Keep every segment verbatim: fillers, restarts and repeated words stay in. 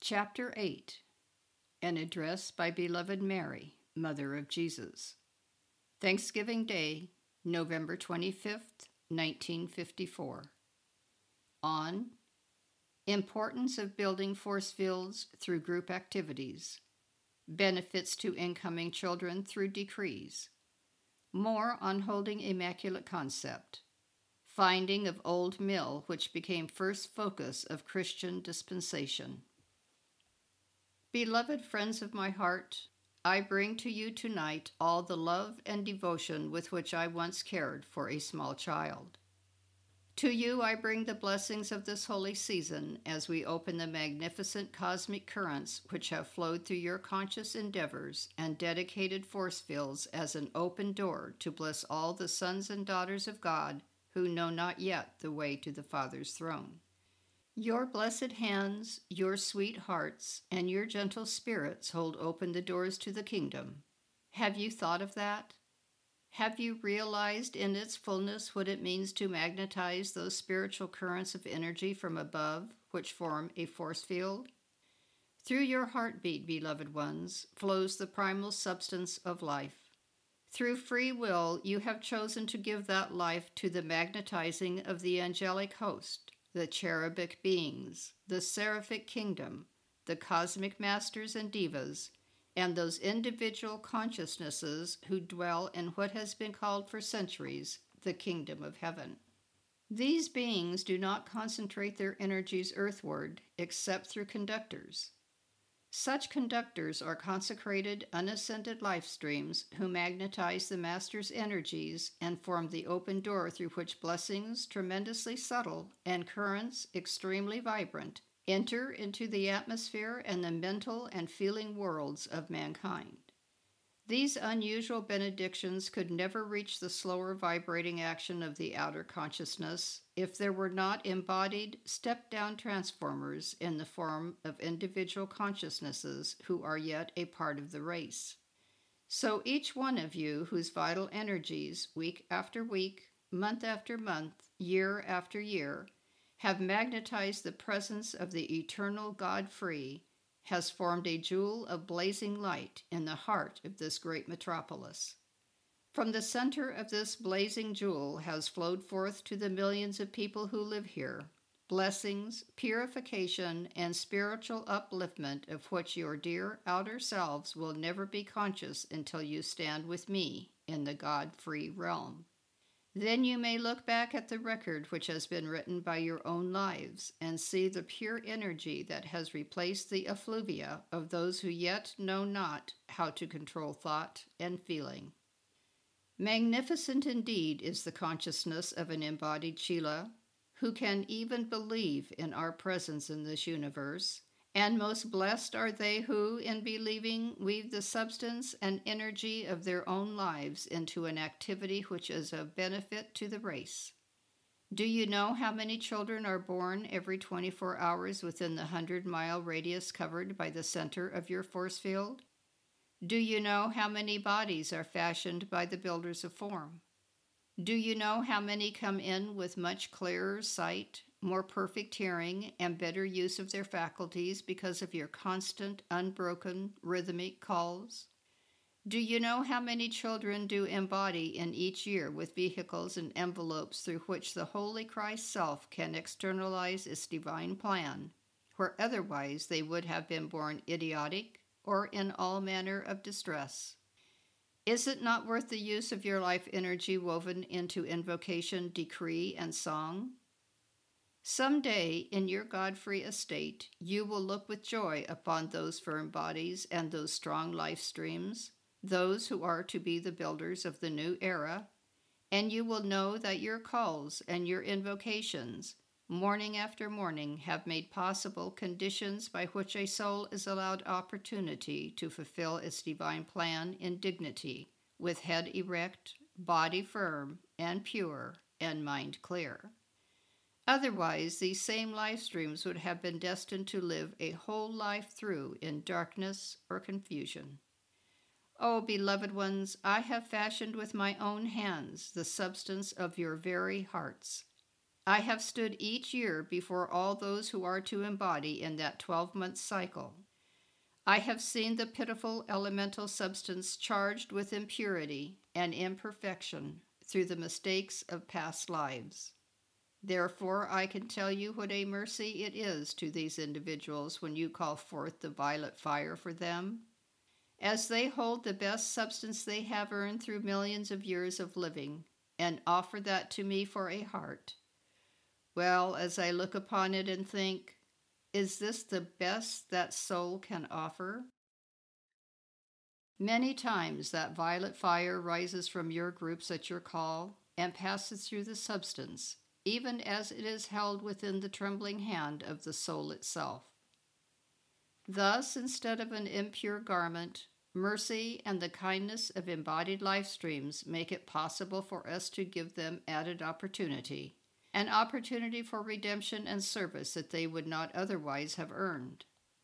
Chapter eight. An Address by Beloved Mary, Mother of Jesus. Thanksgiving Day, November twenty-fifth, nineteen fifty-four. On Importance of Building Force Fields Through Group Activities. Benefits to Incoming Children Through Decrees. More on Holding Immaculate Concept. Finding of Old Mill, which became first focus of Christian dispensation. Beloved friends of my heart, I bring to you tonight all the love and devotion with which I once cared for a small child. To you I bring the blessings of this holy season as we open the magnificent cosmic currents which have flowed through your conscious endeavors and dedicated force fields as an open door to bless all the sons and daughters of God who know not yet the way to the Father's throne. Your blessed hands, your sweet hearts, and your gentle spirits hold open the doors to the kingdom. Have you thought of that? Have you realized in its fullness what it means to magnetize those spiritual currents of energy from above, which form a force field? Through your heartbeat, beloved ones, flows the primal substance of life. Through free will, you have chosen to give that life to the magnetizing of the angelic host, the cherubic beings, the seraphic kingdom, the cosmic masters and divas, and those individual consciousnesses who dwell in what has been called for centuries the kingdom of heaven. These beings do not concentrate their energies earthward except through conductors. Such conductors are consecrated, unascended life streams who magnetize the Master's energies and form the open door through which blessings tremendously subtle and currents extremely vibrant enter into the atmosphere and the mental and feeling worlds of mankind. These unusual benedictions could never reach the slower vibrating action of the outer consciousness if there were not embodied, step-down transformers in the form of individual consciousnesses who are yet a part of the race. So each one of you whose vital energies, week after week, month after month, year after year, have magnetized the presence of the eternal God-free, has formed a jewel of blazing light in the heart of this great metropolis. From the center of this blazing jewel has flowed forth to the millions of people who live here blessings, purification, and spiritual upliftment of which your dear outer selves will never be conscious until you stand with me in the God-free realm. Then you may look back at the record which has been written by your own lives and see the pure energy that has replaced the effluvia of those who yet know not how to control thought and feeling. Magnificent indeed is the consciousness of an embodied Sheila, who can even believe in our presence in this universe, and most blessed are they who, in believing, weave the substance and energy of their own lives into an activity which is of benefit to the race. Do you know how many children are born every twenty-four hours within the hundred-mile radius covered by the center of your force field? Do you know how many bodies are fashioned by the builders of form? Do you know how many come in with much clearer sight, more perfect hearing, and better use of their faculties because of your constant, unbroken, rhythmic calls? Do you know how many children do embody in each year with vehicles and envelopes through which the Holy Christ Self can externalize its divine plan, where otherwise they would have been born idiotic or in all manner of distress? Is it not worth the use of your life energy woven into invocation, decree, and song? Some day, in your God-free estate, you will look with joy upon those firm bodies and those strong life streams, those who are to be the builders of the new era, and you will know that your calls and your invocations, morning after morning, have made possible conditions by which a soul is allowed opportunity to fulfill its divine plan in dignity, with head erect, body firm and pure, and mind clear. Otherwise, these same life streams would have been destined to live a whole life through in darkness or confusion. Oh, beloved ones, I have fashioned with my own hands the substance of your very hearts. I have stood each year before all those who are to embody in that twelve-month cycle. I have seen the pitiful elemental substance charged with impurity and imperfection through the mistakes of past lives. Therefore, I can tell you what a mercy it is to these individuals when you call forth the violet fire for them, as they hold the best substance they have earned through millions of years of living, and offer that to me for a heart. Well, as I look upon it and think, is this the best that soul can offer? Many times that violet fire rises from your groups at your call and passes through the substance, even as it is held within the trembling hand of the soul itself. Thus, instead of an impure garment, mercy and the kindness of embodied life streams make it possible for us to give them added opportunity, an opportunity for redemption and service that they would not otherwise have earned.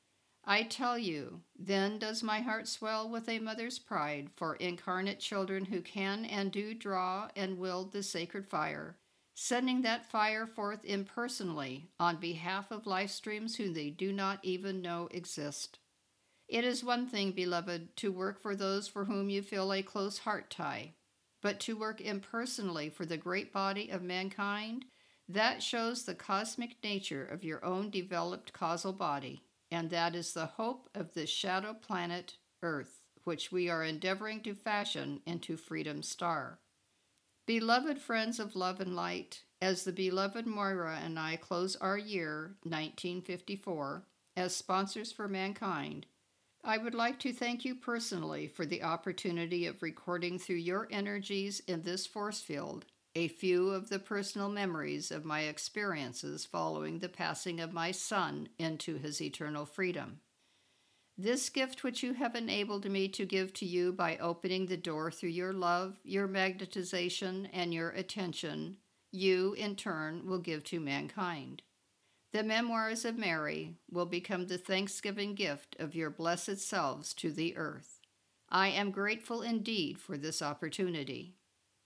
I tell you, then does my heart swell with a mother's pride for incarnate children who can and do draw and wield the sacred fire, sending that fire forth impersonally on behalf of life streams whom they do not even know exist. It is one thing, beloved, to work for those for whom you feel a close heart tie, but to work impersonally for the great body of mankind, that shows the cosmic nature of your own developed causal body, and that is the hope of this shadow planet, Earth, which we are endeavoring to fashion into Freedom's star. Beloved friends of love and light, as the beloved Moira and I close our year, nineteen fifty-four, as sponsors for mankind, I would like to thank you personally for the opportunity of recording through your energies in this force field a few of the personal memories of my experiences following the passing of my son into his eternal freedom. This gift which you have enabled me to give to you by opening the door through your love, your magnetization, and your attention, you, in turn, will give to mankind. The Memoirs of Mary will become the Thanksgiving gift of your blessed selves to the earth. I am grateful indeed for this opportunity.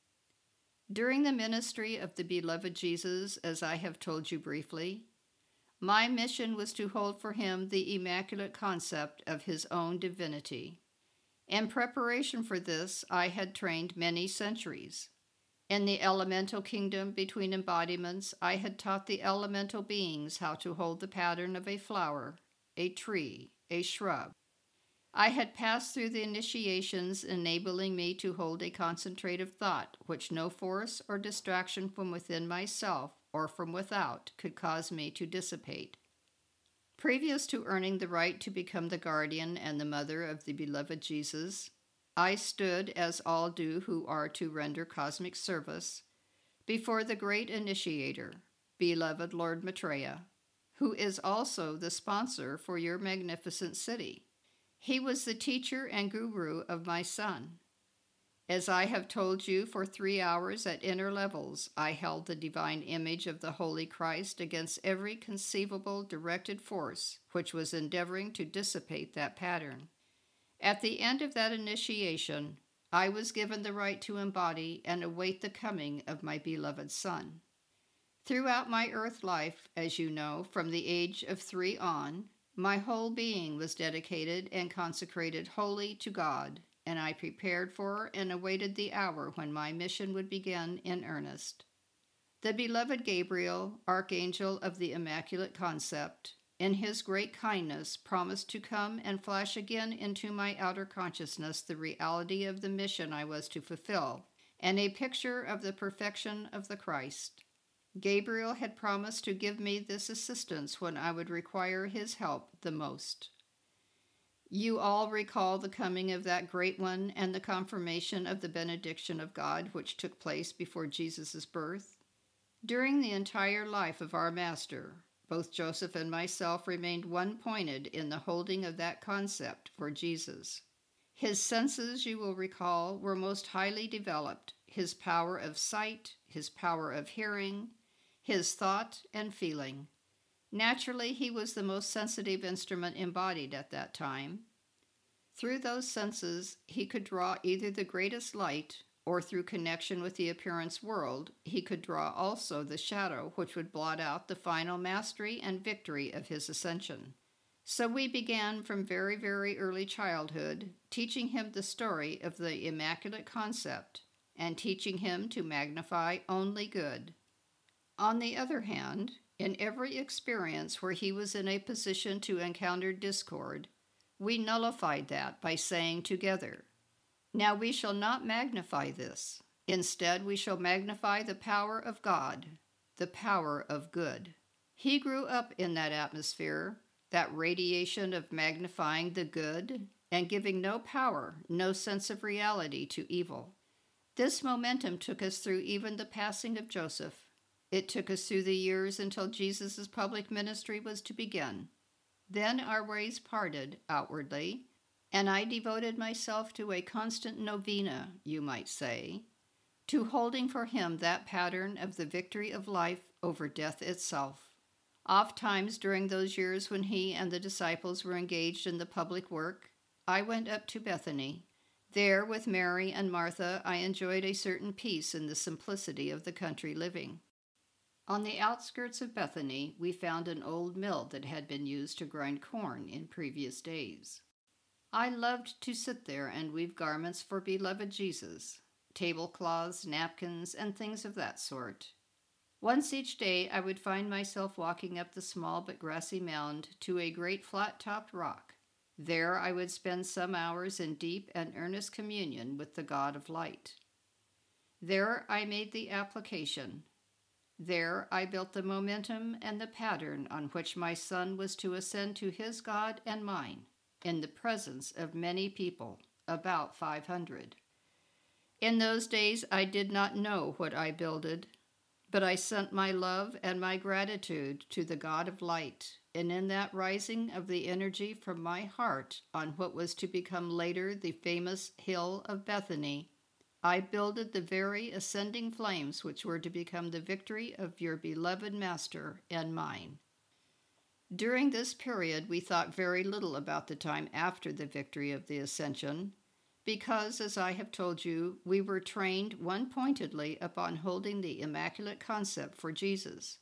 During the ministry of the beloved Jesus, as I have told you briefly, my mission was to hold for him the immaculate concept of his own divinity. In preparation for this, I had trained many centuries. In the elemental kingdom between embodiments, I had taught the elemental beings how to hold the pattern of a flower, a tree, a shrub. I had passed through the initiations enabling me to hold a concentrative thought which no force or distraction from within myself or from without could cause me to dissipate. Previous to earning the right to become the guardian and the mother of the beloved Jesus, I stood, as all do who are to render cosmic service, before the great initiator, beloved Lord Maitreya, who is also the sponsor for your magnificent city. He was the teacher and guru of my son. As I have told you, for three hours at inner levels, I held the divine image of the Holy Christ against every conceivable directed force which was endeavoring to dissipate that pattern. At the end of that initiation, I was given the right to embody and await the coming of my beloved son. Throughout my earth life, as you know, from the age of three on, my whole being was dedicated and consecrated wholly to God, and I prepared for and awaited the hour when my mission would begin in earnest. The beloved Gabriel, Archangel of the Immaculate Concept, in his great kindness promised to come and flash again into my outer consciousness the reality of the mission I was to fulfill, and a picture of the perfection of the Christ. Gabriel had promised to give me this assistance when I would require his help the most. You all recall the coming of that great one and the confirmation of the benediction of God which took place before Jesus' birth. During the entire life of our Master, both Joseph and myself remained one-pointed in the holding of that concept for Jesus. His senses, you will recall, were most highly developed, his power of sight, his power of hearing, his thought and feeling. Naturally, he was the most sensitive instrument embodied at that time. Through those senses, he could draw either the greatest light or through connection with the appearance world, he could draw also the shadow which would blot out the final mastery and victory of his ascension. So we began from very, very early childhood, teaching him the story of the Immaculate Concept and teaching him to magnify only good. On the other hand, in every experience where he was in a position to encounter discord, we nullified that by saying together, "Now we shall not magnify this. Instead, we shall magnify the power of God, the power of good." He grew up in that atmosphere, that radiation of magnifying the good and giving no power, no sense of reality to evil. This momentum took us through even the passing of Joseph. It took us through the years until Jesus' public ministry was to begin. Then our ways parted outwardly, and I devoted myself to a constant novena, you might say, to holding for him that pattern of the victory of life over death itself. Ofttimes during those years when he and the disciples were engaged in the public work, I went up to Bethany. There, with Mary and Martha, I enjoyed a certain peace in the simplicity of the country living. On the outskirts of Bethany, we found an old mill that had been used to grind corn in previous days. I loved to sit there and weave garments for beloved Jesus, tablecloths, napkins, and things of that sort. Once each day I would find myself walking up the small but grassy mound to a great flat-topped rock. There I would spend some hours in deep and earnest communion with the God of light. There I made the application. There I built the momentum and the pattern on which my son was to ascend to his God and mine, in the presence of many people, about five hundred. In those days I did not know what I builded, but I sent my love and my gratitude to the God of light, and in that rising of the energy from my heart on what was to become later the famous Hill of Bethany, I builded the very ascending flames which were to become the victory of your beloved Master and mine. During this period we thought very little about the time after the victory of the Ascension, because, as I have told you, we were trained one-pointedly upon holding the Immaculate Concept for Jesus.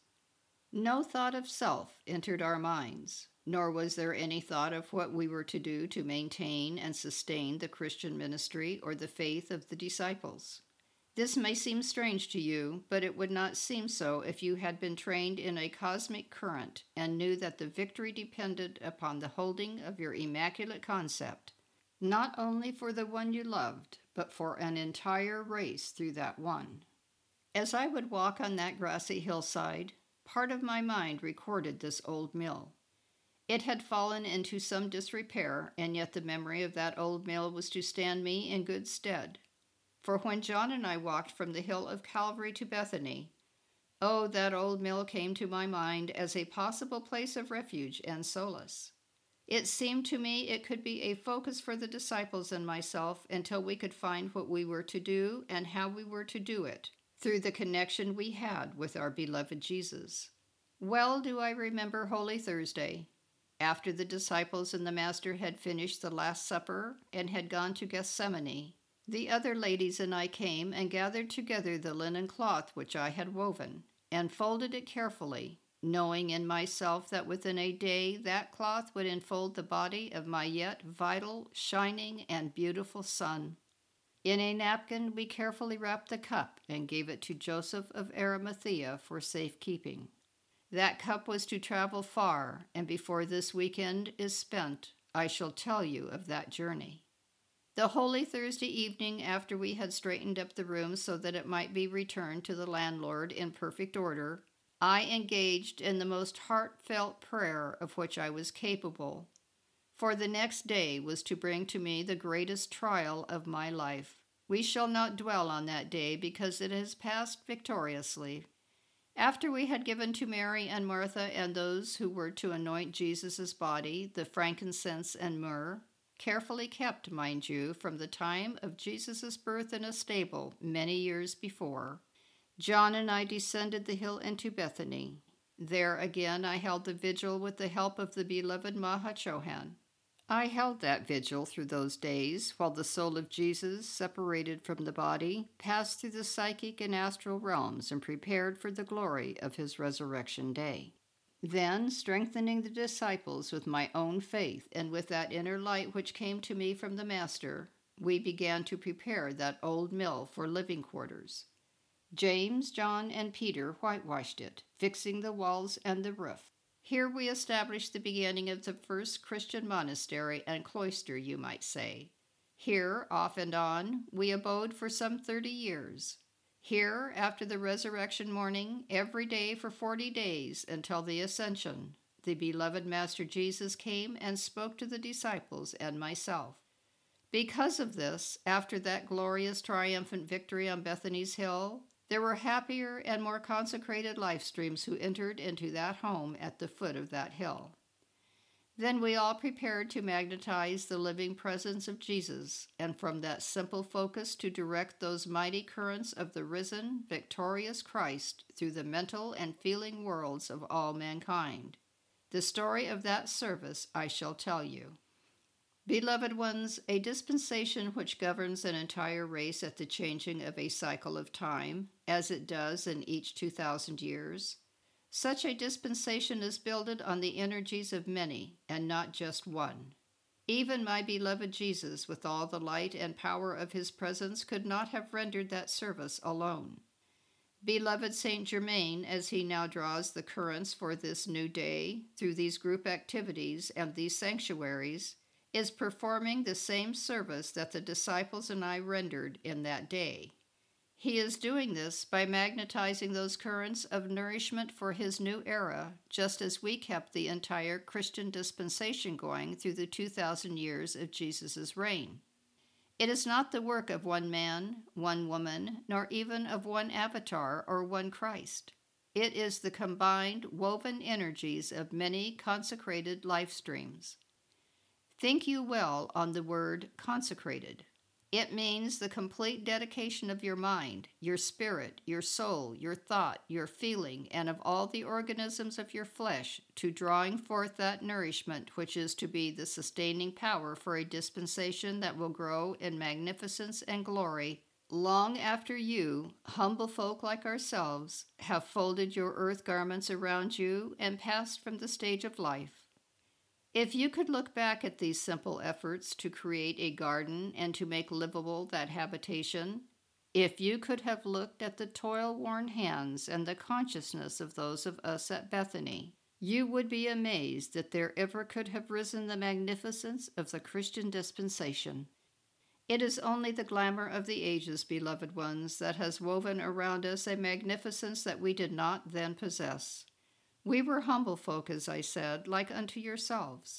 No thought of self entered our minds, nor was there any thought of what we were to do to maintain and sustain the Christian ministry or the faith of the disciples. This may seem strange to you, but it would not seem so if you had been trained in a cosmic current and knew that the victory depended upon the holding of your Immaculate Concept, not only for the one you loved, but for an entire race through that one. As I would walk on that grassy hillside, part of my mind recorded this old mill. It had fallen into some disrepair, and yet the memory of that old mill was to stand me in good stead. For when John and I walked from the hill of Calvary to Bethany, oh, that old mill came to my mind as a possible place of refuge and solace. It seemed to me it could be a focus for the disciples and myself until we could find what we were to do and how we were to do it, through the connection we had with our beloved Jesus. Well do I remember Holy Thursday. After the disciples and the Master had finished the Last Supper and had gone to Gethsemane, the other ladies and I came and gathered together the linen cloth which I had woven, and folded it carefully, knowing in myself that within a day that cloth would enfold the body of my yet vital, shining, and beautiful son. In a napkin we carefully wrapped the cup and gave it to Joseph of Arimathea for safekeeping. That cup was to travel far, and before this weekend is spent, I shall tell you of that journey. The Holy Thursday evening, after we had straightened up the room so that it might be returned to the landlord in perfect order, I engaged in the most heartfelt prayer of which I was capable, for the next day was to bring to me the greatest trial of my life. We shall not dwell on that day because it has passed victoriously. After we had given to Mary and Martha and those who were to anoint Jesus' body the frankincense and myrrh, carefully kept, mind you, from the time of Jesus' birth in a stable many years before, John and I descended the hill into Bethany. There again I held the vigil with the help of the beloved Mahachohan. I held that vigil through those days while the soul of Jesus, separated from the body, passed through the psychic and astral realms and prepared for the glory of his resurrection day. Then, strengthening the disciples with my own faith and with that inner light which came to me from the Master, we began to prepare that old mill for living quarters. James, John, and Peter whitewashed it, fixing the walls and the roof. Here we established the beginning of the first Christian monastery and cloister, you might say. Here, off and on, we abode for some thirty years. Here, after the resurrection morning, every day for forty days until the ascension, the beloved Master Jesus came and spoke to the disciples and myself. Because of this, after that glorious triumphant victory on Bethany's Hill, there were happier and more consecrated life streams who entered into that home at the foot of that hill. Then we all prepared to magnetize the living presence of Jesus, and from that simple focus to direct those mighty currents of the risen, victorious Christ through the mental and feeling worlds of all mankind. The story of that service I shall tell you. Beloved ones, a dispensation which governs an entire race at the changing of a cycle of time, as it does in each two thousand years, such a dispensation is builded on the energies of many, and not just one. Even my beloved Jesus, with all the light and power of his presence, could not have rendered that service alone. Beloved Saint Germain, as he now draws the currents for this new day, through these group activities and these sanctuaries, is performing the same service that the disciples and I rendered in that day. He is doing this by magnetizing those currents of nourishment for his new era, just as we kept the entire Christian dispensation going through the two thousand years of Jesus' reign. It is not the work of one man, one woman, nor even of one avatar or one Christ. It is the combined, woven energies of many consecrated life streams. Think you well on the word consecrated. It means the complete dedication of your mind, your spirit, your soul, your thought, your feeling, and of all the organisms of your flesh to drawing forth that nourishment which is to be the sustaining power for a dispensation that will grow in magnificence and glory long after you, humble folk like ourselves, have folded your earth garments around you and passed from the stage of life. If you could look back at these simple efforts to create a garden and to make livable that habitation, if you could have looked at the toil-worn hands and the consciousness of those of us at Bethany, you would be amazed that there ever could have risen the magnificence of the Christian dispensation. It is only the glamour of the ages, beloved ones, that has woven around us a magnificence that we did not then possess. We were humble folk, as I said, like unto yourselves.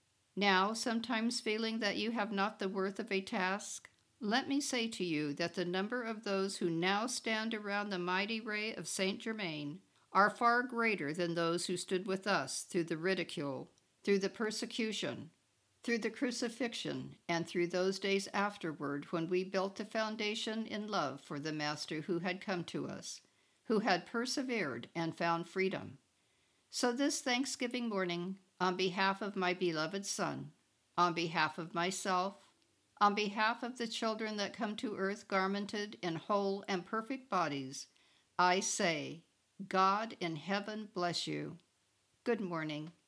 Now, sometimes feeling that you have not the worth of a task, let me say to you that the number of those who now stand around the mighty ray of Saint Germain are far greater than those who stood with us through the ridicule, through the persecution, through the crucifixion, and through those days afterward when we built the foundation in love for the Master who had come to us, who had persevered and found freedom. So this Thanksgiving morning, on behalf of my beloved Son, on behalf of myself, on behalf of the children that come to earth garmented in whole and perfect bodies, I say, God in heaven bless you. Good morning.